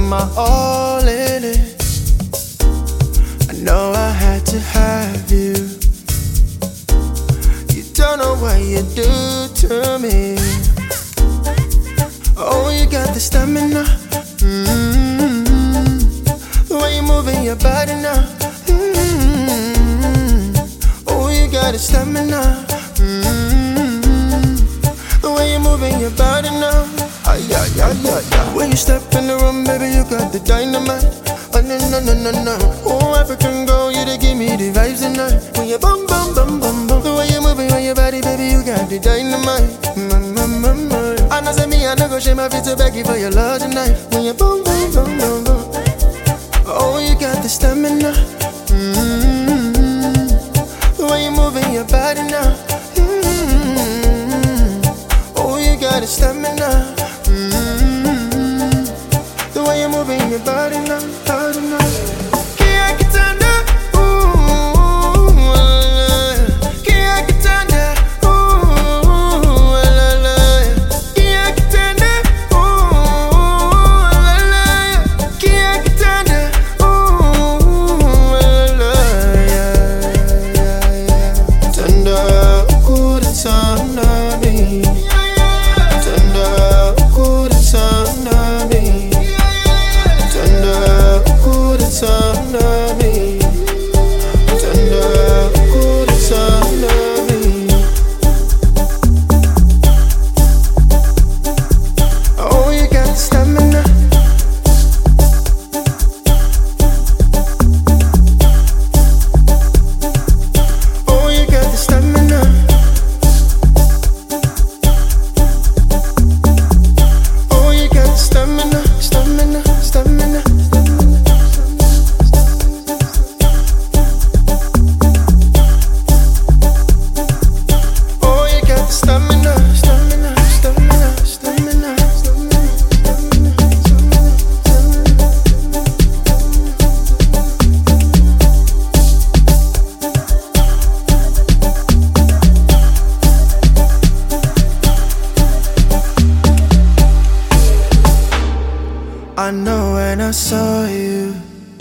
my all in it. I know I had to have you. You don't know what you do to me. Oh, you got the stamina. The way you're moving your body now. Oh, you got the stamina. The way you're moving your body now. Ay, ay, ay, ay, ay. When you step in the room, baby, you got the dynamite. Oh, no, no, no, no, no. Oh, African girl, you to give me the vibes tonight. When you bum, bum, bum, bum, bum. The way you're moving on your body, baby, you got the dynamite. I know say me, I know go shame my feet to beg you for your love tonight. When you bum, bum, bum, bum, bum. Oh, you got the stamina. The way you're moving your body now. Oh, you got the stamina. The way you're moving your body now, body now. I know when I saw you,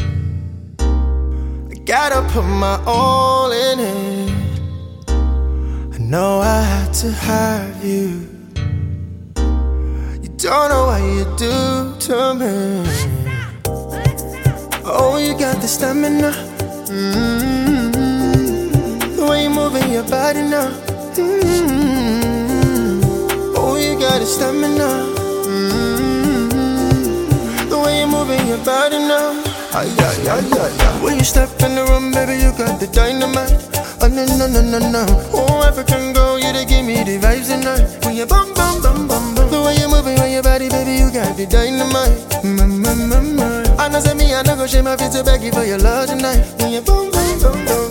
I gotta put my all in it. I know I had to have you. You don't know what you do to me. Oh, you got the stamina. The way you're moving your body now. Oh, you got the stamina. Moving your body now. Ay, ay, ay, ay, ay. When you step in the room, baby, you got the dynamite. Oh, no, no, no, no, no. Oh, African girl, you to give me the vibes tonight. When you bum, bum, bum, bum, bum. The way you're moving on your body, baby, you got the dynamite. I know say me, I know go shame my feet to beg you for your love tonight. When you bum, bum, bum, bum.